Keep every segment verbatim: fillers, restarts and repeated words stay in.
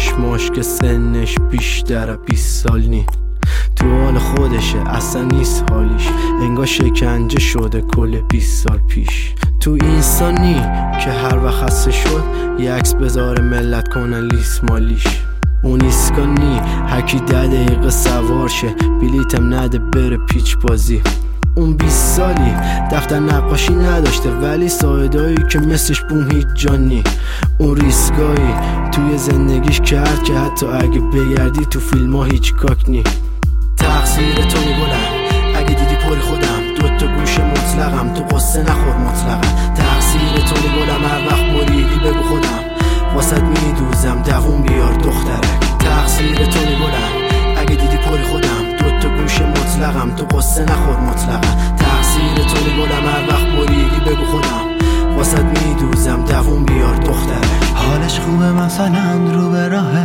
چشماش که سنش بیشتر بیست سال نی، تو حال خودشه اصلا نیست حالیش، انگار شکنجه شده کل بیست سال پیش. تو اینسانی که هر وقت خسته شد یه عکس بذاره ملت کنن لیست مالیش. اون ایسکانی هرکی ده دقیقه سوار شه بلیتم نده بره پیچ بازی. اون بیست سالی دفتر نقاشی نداشته ولی سایدایی که مثلش بوم هیچ جانی. اون ریسکایی توی زندگیش کرد که حتی اگه بگردی تو فیلم ها هیچ کاک نی. تقصیر تو میگلم اگه دیدی پر خودم، دوتا گوش مطلقم تو قصه نخور مطلقم. تقصیر تو میگلم هر وقت بریدی بگو خودم واسد میدوزم دووم بیار دخترک. تقصیر تو میگلم اگه دیدی پر خودم، دوتا گوش مطلقم تو قصه نخور مطلقم. تقصیر تو میگلم هر وقت بریدی بگو خودم واسد میدوزم دووم بیار دخترک. حالش خوبه مثلا رو به راهه،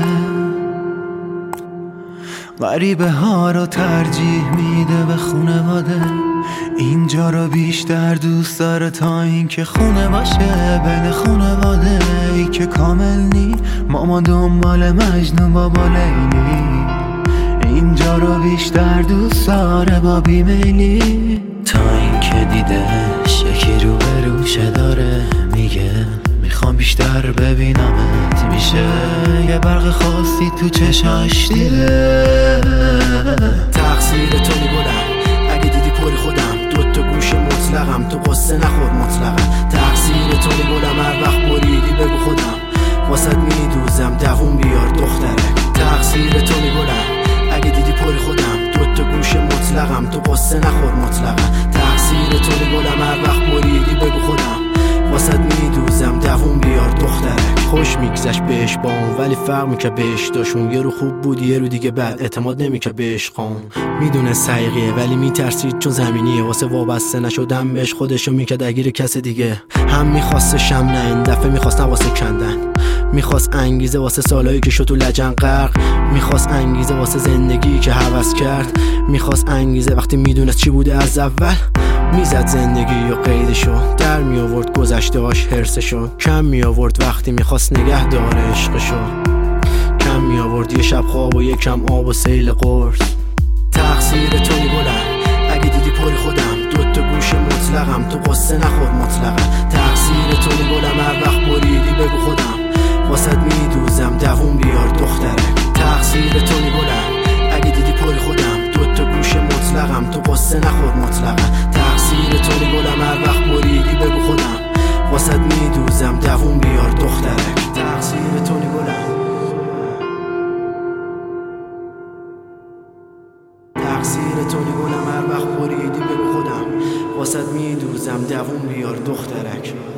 غریبه ها رو ترجیح میده به خونواده، اینجا رو بیشتر دوست داره تا این که خونه باشه. بین خونواده ای که کامل نی، ماما دنبال مجنون بابا لیلی، اینجا رو بیشتر دوست داره با بیمیلی. تا این که دیدش یکی رو به روشه داره میگه میخوام بیشتر ببینمت، میشه یه برق خاصی تو چشاش دیده. تقصیر تو میگلم اگه دیدی پر خودم، دوتا گوش مطلقم تو قصه نخور مطلقم. تقصیر تو میگلم هر وقت بریدی بگو خودم واسد میدوزم دووم بیار دخترک. تقصیر تو میگلم اگه دیدی پر خودم، دوتا گوش مطلقم تو قصه نخور مطلقم. تقصیر تو میگلم هر وقت بریدی بگو خودم واسد میدوزم دووم بیار دخترک. خوش میگذشت بهش با اون ولی فرق میکرد بهش داشون، یه رو خوب بود یه رو دیگه بعد اعتماد نمیکرد بهش قام. میدونه سیقیه ولی میترسید چون زمینیه، واسه وابسته نشدم بهش خودشو میکرد اگیر کس دیگه. هم میخواست شم نه این دفعه میخواستن واسه کندن، میخواست انگیزه واسه سالایی که شد تو لجن غرق، میخواست انگیزه واسه زندگی که هوس کرد، میخواست انگیزه وقتی میدونست چی بوده از اول. میزد زندگی و قیدشو در می آورد گذشته‌اش حرسشو کم می آورد وقتی میخواست نگه داره عشقشو. کم می آورد یه شب خواب و یه کم آب و سیل قرص. تقصیر تو میگلم اگه دیدی پر خودم، دوتا گوش مطلقم تو قصه نخور مطلقم. تقصیر تو میگلم هر وقت بریدی بگو خودم واسد میدوزم دووم بیار دخترک. تقصیر تو میگلم اگه دیدی پر خودم، دوتا گوش مطلقم تو قصه نخور مطلقم. تقصیر تو میگلم هر وقت بریدی بگو خودم واسد میدوزم دووم بیار دخترک. تقصیر تو میگلم تقصیر تو میگلم هر وقت بریدی بگو خودم واسد میدوزم دووم بیار دخترک.